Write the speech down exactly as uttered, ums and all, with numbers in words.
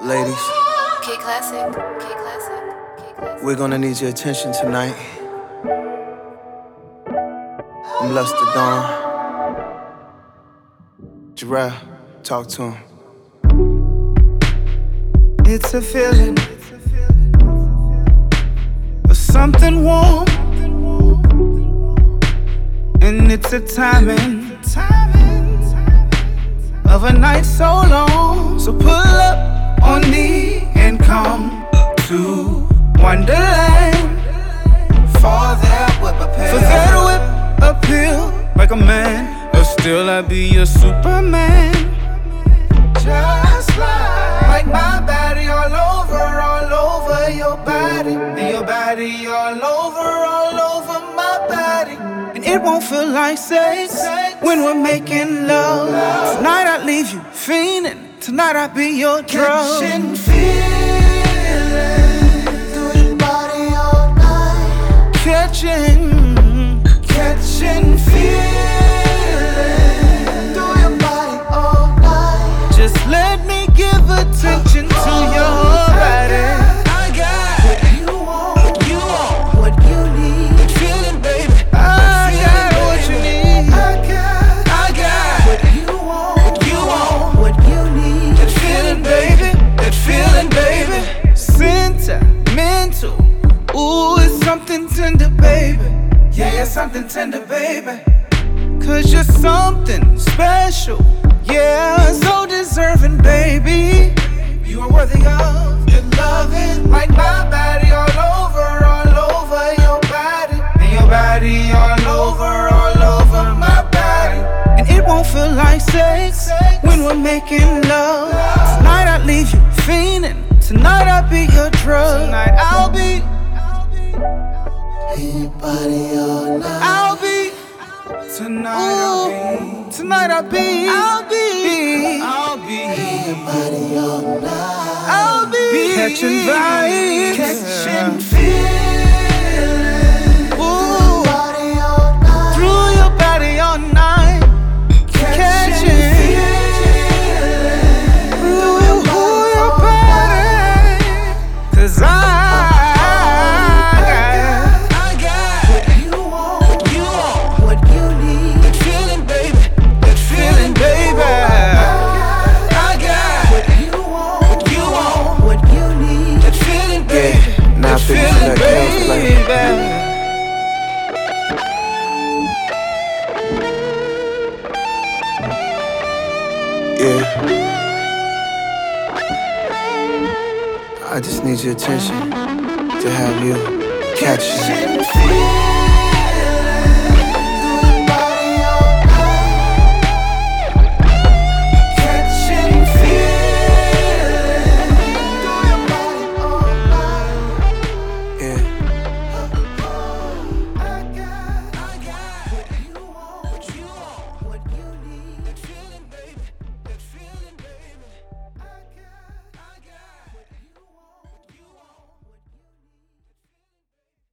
Ladies, K Classic, K Classic, K Classic. we're gonna need your attention tonight. I'm Luster Dawn. Jarrell, talk to him. It's a feeling of something warm, and it's a timing of a night so long. So pull up on me and come to Wonderland for that whip appeal. For that whip appeal, like a man, or still I be your Superman. Just like, like my body all over, all over your body, and your body all over, all over my body. And it won't feel like sex when we're making love. Tonight I leave you fiending. Tonight I be your drug. Catching feelings through your body all night. Catching, catching feelings through your body all night. Just let me give attention to your body. I got what you want, what you want, what you need. That feeling, baby. I got what you need. I got, I got what you want, what you want, what you need. That feeling, baby. That feeling, baby. Sentimental. Ooh, it's something tender, baby. Yeah, it's something tender, baby. Cause you're something special. Yeah, so deserving, baby. You are worthy of your loving. Like my body all over, all over your body. And your body all over, all over my body. And it won't feel like sex when we're making love. Tonight I leave you fiending. Tonight I'll be your drug. Tonight I'll be in your body all night. I'll be Tonight I'll be, tonight I'll be, I'll be, I'll be in your body all night. I'll be catching vibes, catching feelings. Ooh, body all night. Through your body all night, catching feelings. Through your body, 'cause I. Yeah. I just need your attention to have you catch it.